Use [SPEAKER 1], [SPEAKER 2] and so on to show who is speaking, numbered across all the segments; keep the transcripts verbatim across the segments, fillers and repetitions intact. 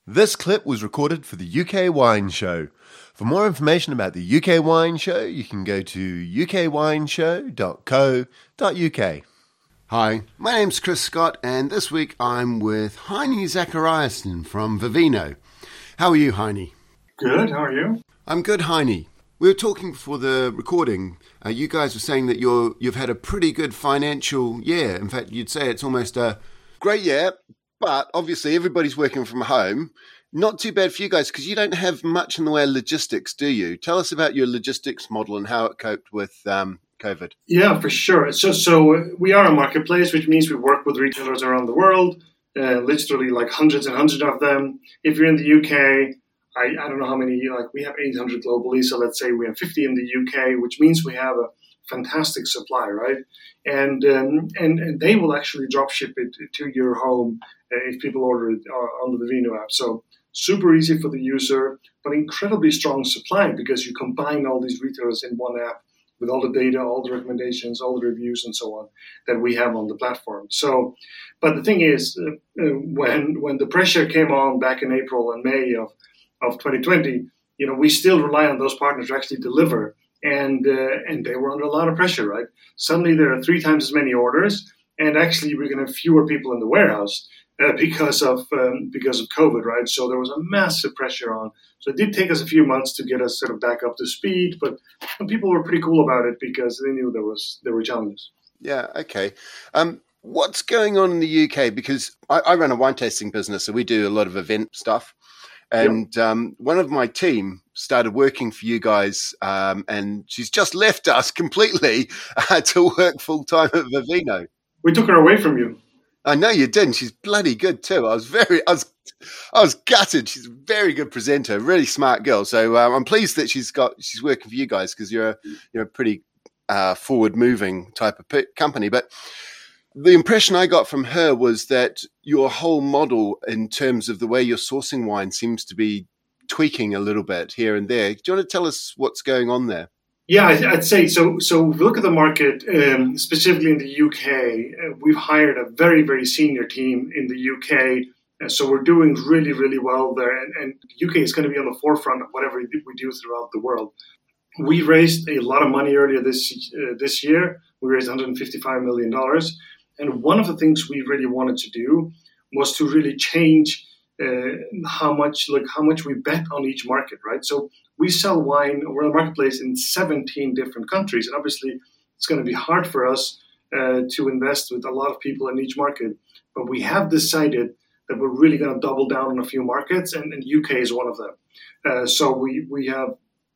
[SPEAKER 1] This clip was recorded for the U K Wine Show. For more information about the U K Wine Show, you can go to u k wine show dot co dot u k. Hi, my name's Chris Scott, and this week I'm with Heini Zachariasen from Vivino. How are you, Heini?
[SPEAKER 2] Good, how are you?
[SPEAKER 1] I'm good, Heini. We were talking before the recording. Uh, you guys were saying that you're, you've had a pretty good financial year. In fact, you'd say it's almost a great year, but obviously everybody's working from home. Not too bad for you guys because you don't have much in the way of logistics, do you? Tell us about your logistics model and how it coped with um, COVID.
[SPEAKER 2] Yeah, for sure. So, so we are a marketplace, which means we work with retailers around the world, uh, literally like hundreds and hundreds of them. If you're in the U K, I, I don't know how many, like we have eight hundred globally, so let's say we have fifty in the U K, which means we have a fantastic supply, right? And um, and, and they will actually drop ship it to your home uh, if people order it uh, on the Vivino app. So super easy for the user, but incredibly strong supply because you combine all these retailers in one app with all the data, all the recommendations, all the reviews, and so on that we have on the platform. So, but the thing is, uh, uh, when when the pressure came on back in April and May of of twenty twenty, you know, we still rely on those partners to actually deliver. And uh, and they were under a lot of pressure, right? Suddenly there are three times as many orders, and actually we're going to have fewer people in the warehouse uh, because of um, because of COVID, right? So there was a massive pressure on. So it did take us a few months to get us sort of back up to speed, but people were pretty cool about it because they knew there was there were challenges.
[SPEAKER 1] Yeah, okay. Um, what's going on in the U K? Because I, I run a wine tasting business, so we do a lot of event stuff. And yep. um, one of my team started working for you guys, um, and she's just left us completely uh, to work full-time at Vivino.
[SPEAKER 2] We took her away from you.
[SPEAKER 1] I know you did, and she's bloody good too. I was very, I was, I was gutted. She's a very good presenter, really smart girl. So um, I'm pleased that she's got, she's working for you guys because you're, a, you're a pretty uh, forward-moving type of p- company. But the impression I got from her was that your whole model in terms of the way you're sourcing wine seems to be tweaking a little bit here and there. Do you want to tell us what's going on there?
[SPEAKER 2] Yeah, I'd say so. So if we look at the market, um, specifically in the U K, uh, we've hired a very, very senior team in the U K. Uh, so we're doing really, really well there. And, and the U K is going to be on the forefront of whatever we do throughout the world. We raised a lot of money earlier this uh, this year. We raised one hundred fifty-five million dollars. And one of the things we really wanted to do was to really change uh, how much, like how much we bet on each market, right? So we sell wine, we're in the marketplace in seventeen different countries, and obviously it's going to be hard for us uh, to invest with a lot of people in each market. But we have decided that we're really going to double down on a few markets, and, and U K is one of them. Uh, so we we have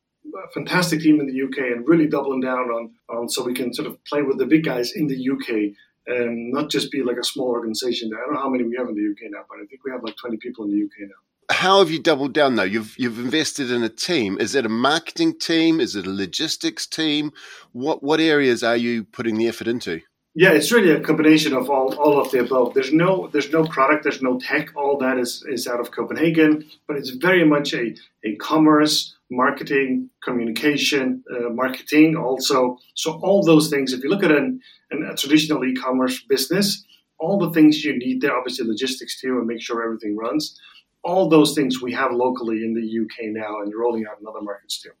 [SPEAKER 2] a fantastic team in the U K, and really doubling down on on so we can sort of play with the big guys in the U K. Um, not just be like a small organization. I don't know how many we have in the U K now, but I think we have like twenty people in the U K now.
[SPEAKER 1] How have you doubled down though? You've you've invested in a team. Is it a marketing team? Is it a logistics team? What what areas are you putting the effort into?
[SPEAKER 2] Yeah, it's really a combination of all, all of the above. There's no there's no product, there's no tech. All that is, is out of Copenhagen, but it's very much a, a commerce, marketing, communication, uh, marketing also. So all those things, if you look at an, an, a traditional e-commerce business, all the things you need there, obviously logistics too, and make sure everything runs. All those things we have locally in the U K now and rolling out in other markets too.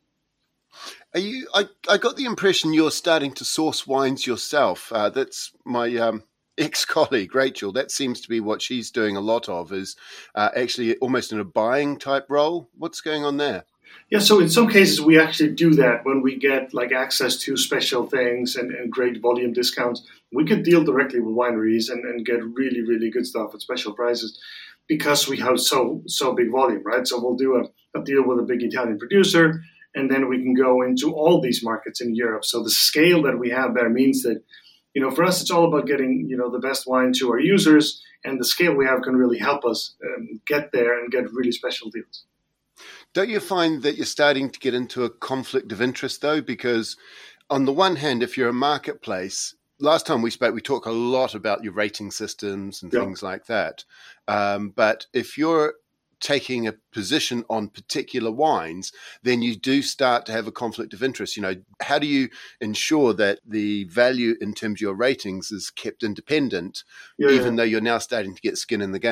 [SPEAKER 1] Are you? I, I got the impression you're starting to source wines yourself. Uh, that's my um, ex-colleague, Rachel. That seems to be what she's doing a lot of, is uh, actually almost in a buying type role. What's going on there?
[SPEAKER 2] Yeah, so in some cases we actually do that when we get like access to special things and, and great volume discounts. We could deal directly with wineries and, and get really, really good stuff at special prices because we have so so big volume, right? So we'll do a, a deal with a big Italian producer, and then we can go into all these markets in Europe. So the scale that we have there means that, you know, for us, it's all about getting, you know, the best wine to our users, and the scale we have can really help us um, get there and get really special deals.
[SPEAKER 1] Don't you find that you're starting to get into a conflict of interest, though? Because on the one hand, if you're a marketplace, last time we spoke, we talked a lot about your rating systems and
[SPEAKER 2] yeah.
[SPEAKER 1] things like that. Um, but if you're taking a position on particular wines, then you do start to have a conflict of interest. You know, how do you ensure that the value in terms of your ratings is kept independent,
[SPEAKER 2] yeah,
[SPEAKER 1] even
[SPEAKER 2] yeah.
[SPEAKER 1] though you're now starting to get skin in the game?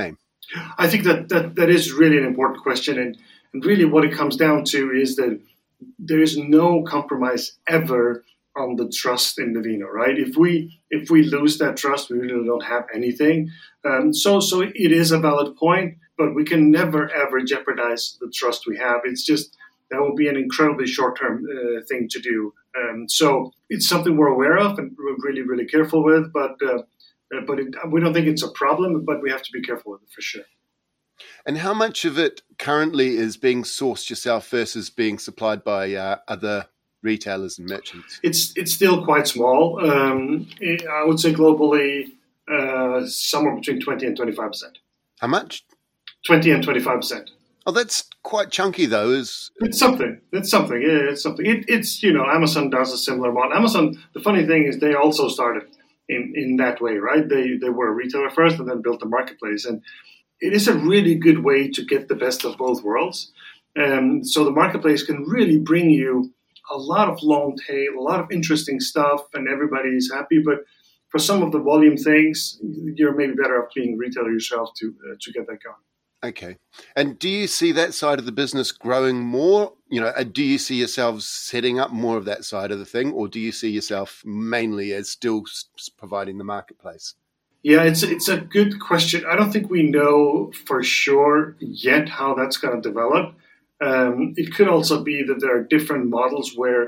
[SPEAKER 2] I think that, that that is really an important question, and, and really what it comes down to is that there is no compromise ever on the trust in the Vino, right? If we if we lose that trust, we really don't have anything. Um, so so it is a valid point, but we can never ever jeopardize the trust we have. It's just that will be an incredibly short-term uh, thing to do. Um, so it's something we're aware of and we're really really careful with, but. Uh, Uh, but it, we don't think it's a problem, but we have to be careful with it for sure.
[SPEAKER 1] And how much of it currently is being sourced yourself versus being supplied by uh, other retailers and merchants?
[SPEAKER 2] It's it's still quite small. Um, I would say globally, uh, somewhere between twenty and twenty-five percent.
[SPEAKER 1] How much?
[SPEAKER 2] twenty and twenty-five percent.
[SPEAKER 1] Oh, that's quite chunky, though. Is
[SPEAKER 2] It's something. It's something. Yeah, it's something. It, it's, you know, Amazon does a similar model. Amazon, the funny thing is they also started in, in that way, right? They they were a retailer first and then built a marketplace. And it is a really good way to get the best of both worlds. Um, so the marketplace can really bring you a lot of long tail, a lot of interesting stuff, and everybody is happy. But for some of the volume things, you're maybe better off being a retailer yourself to uh, to get that going.
[SPEAKER 1] Okay. And do you see that side of the business growing more? You know, do you see yourselves setting up more of that side of the thing, or do you see yourself mainly as still providing the marketplace?
[SPEAKER 2] Yeah, it's it's a good question. I don't think we know for sure yet how that's going to develop. Um, it could also be that there are different models where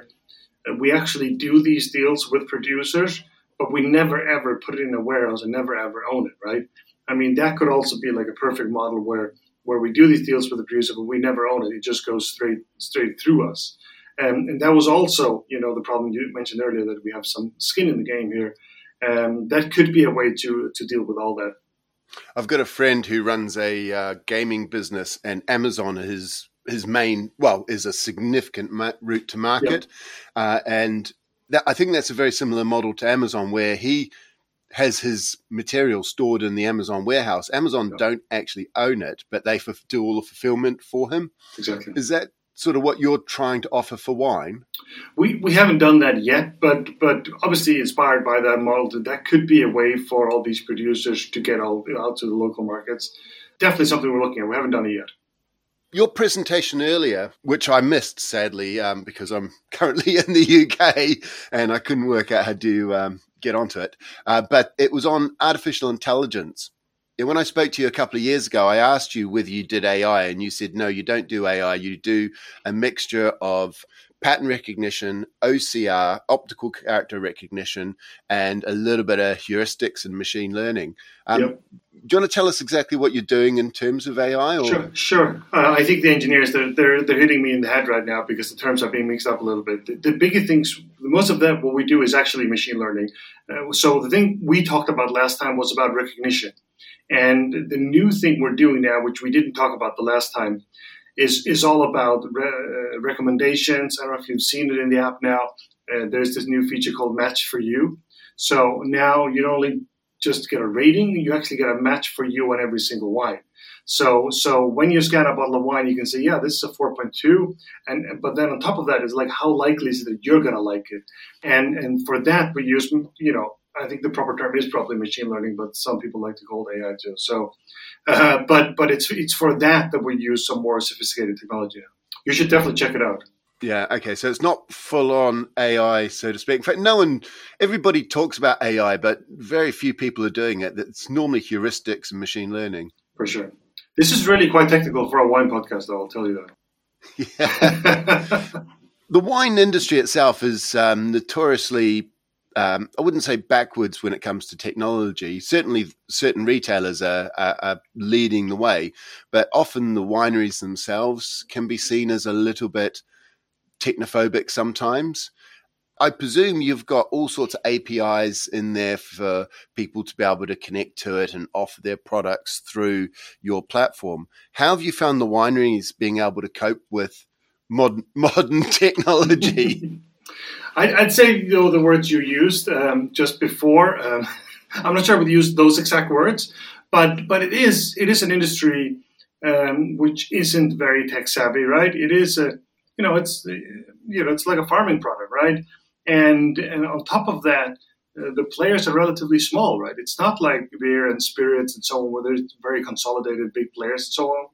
[SPEAKER 2] we actually do these deals with producers, but we never ever put it in a warehouse and never ever own it, right? I mean, that could also be like a perfect model where, where we do these deals with the producer, but we never own it. It just goes straight straight through us. Um, and that was also, you know, the problem you mentioned earlier, that we have some skin in the game here. Um, that could be a way to to deal with all that.
[SPEAKER 1] I've got a friend who runs a uh, gaming business, and Amazon is his main, well, is a significant ma- route to market. Yeah. Uh, and that, I think that's a very similar model to Amazon, where he has his material stored in the Amazon warehouse. Amazon yeah. don't actually own it, but they f- do all the fulfillment for him.
[SPEAKER 2] Exactly.
[SPEAKER 1] Is that sort of what you're trying to offer for wine?
[SPEAKER 2] We we haven't done that yet, but but obviously inspired by that model, that could be a way for all these producers to get all, out to the local markets. Definitely something we're looking at. We haven't done it yet.
[SPEAKER 1] Your presentation earlier, which I missed, sadly, um, because I'm currently in the U K and I couldn't work out how to um, get onto it, uh, but it was on artificial intelligence. And when I spoke to you a couple of years ago, I asked you whether you did A I, and you said, no, you don't do A I. You do a mixture of pattern recognition, O C R, optical character recognition, and a little bit of heuristics and machine learning. Um,
[SPEAKER 2] yep.
[SPEAKER 1] Do you want to tell us exactly what you're doing in terms of A I? Or?
[SPEAKER 2] Sure, sure. Uh, I think the engineers, they're, they're they're hitting me in the head right now because the terms are being mixed up a little bit. The, the bigger things, most of that, what we do is actually machine learning. Uh, so the thing we talked about last time was about recognition. And the new thing we're doing now, which we didn't talk about the last time, is is all about re- uh, recommendations. I don't know if you've seen it in the app now. Uh, there's this new feature called Match for You. So now you don't only just get a rating, you actually get a match for you on every single wine. So so when you scan a bottle of wine, you can say, yeah, this is a four point two. And but then on top of that is like, how likely is it that you're going to like it? And and for that, we use, you know, I think the proper term is probably machine learning, but some people like to call it A I too. So, uh, but but it's it's for that that we use some more sophisticated technology now. You should definitely check it out.
[SPEAKER 1] Yeah, okay. So it's not full on A I, so to speak. In fact, no one, everybody talks about A I, but very few people are doing it. It's normally heuristics and machine learning.
[SPEAKER 2] For sure. This is really quite technical for a wine podcast, though, I'll tell you that.
[SPEAKER 1] Yeah. The wine industry itself is um, notoriously, um, I wouldn't say backwards when it comes to technology. Certainly certain retailers are, are, are leading the way, but often the wineries themselves can be seen as a little bit technophobic sometimes. I presume you've got all sorts of A P Is in there for people to be able to connect to it and offer their products through your platform. How have you found the wineries being able to cope with modern, modern technology?
[SPEAKER 2] I'd say, you know, the words you used um, just before. Um, I'm not sure I would use those exact words, but but it is it is an industry um, which isn't very tech savvy, right? It is a You know, it's you know, it's like a farming product, right? And and on top of that, uh, the players are relatively small, right? It's not like beer and spirits and so on, where there's very consolidated big players and so on.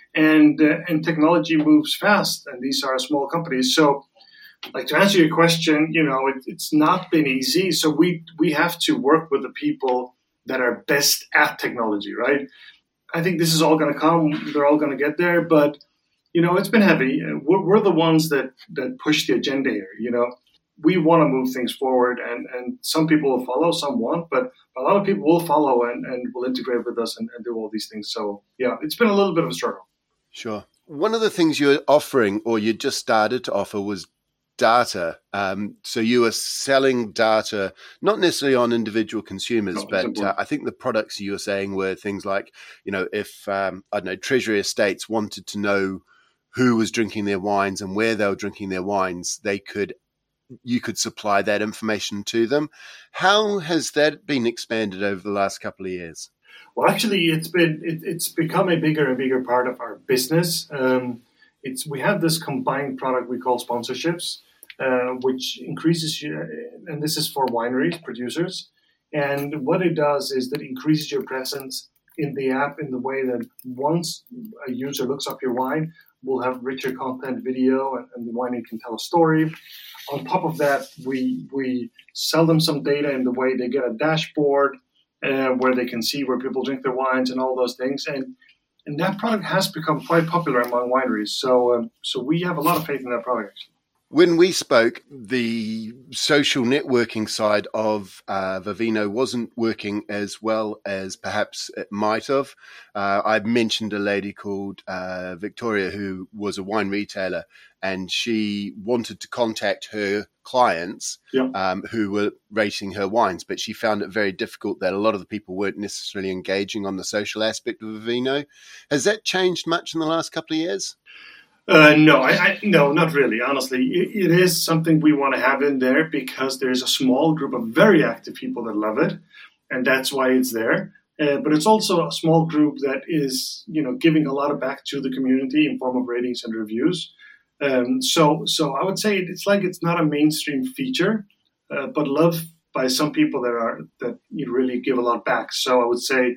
[SPEAKER 2] And uh, and technology moves fast, and these are small companies. So, like, to answer your question, you know, it, it's not been easy. So we we have to work with the people that are best at technology, right? I think this is all going to come. They're all going to get there, but you know, it's been heavy. We're, we're the ones that that push the agenda here. You know, we want to move things forward, and, and some people will follow, some won't, but a lot of people will follow and, and will integrate with us and, and do all these things. So yeah, it's been a little bit of a struggle.
[SPEAKER 1] Sure. One of the things you're offering, or you just started to offer, was data. Um, so you are selling data, not necessarily on individual consumers, no, but uh, I think the products you were saying were things like, you know, if, um, I don't know, Treasury Estates wanted to know who was drinking their wines and where they were drinking their wines, they could, you could supply that information to them. How has that been expanded over the last couple of years?
[SPEAKER 2] Well, actually, it's been it, it's become a bigger and bigger part of our business. Um, it's we have this combined product we call sponsorships, uh, which increases your, and this is for wineries, producers. And what it does is that it increases your presence in the app in the way that once a user looks up your wine, we'll have richer content, video, and, and the winery can tell a story. On top of that, we we sell them some data in the way they get a dashboard uh, where they can see where people drink their wines and all those things. And and that product has become quite popular among wineries. So um, so we have a lot of faith in that product, actually.
[SPEAKER 1] When we spoke, the social networking side of uh, Vivino wasn't working as well as perhaps it might have. Uh, I mentioned a lady called uh, Victoria who was a wine retailer, and she wanted to contact her clients
[SPEAKER 2] yeah.
[SPEAKER 1] um, who were rating her wines, but she found it very difficult that a lot of the people weren't necessarily engaging on the social aspect of Vivino. Has that changed much in the last couple of years?
[SPEAKER 2] Uh, no, I, I, no, not really. Honestly, it, it is something we want to have in there because there's a small group of very active people that love it, and that's why it's there. Uh, but it's also a small group that is, you know, giving a lot of back to the community in form of ratings and reviews. Um, so, so I would say it's like it's not a mainstream feature, uh, but loved by some people that are that you really give a lot back. So I would say,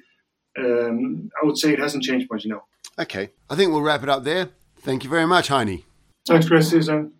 [SPEAKER 2] um, I would say it hasn't changed much. No.
[SPEAKER 1] Okay, I think we'll wrap it up there. Thank you very much, Heini.
[SPEAKER 2] Thanks, Chris. See you soon.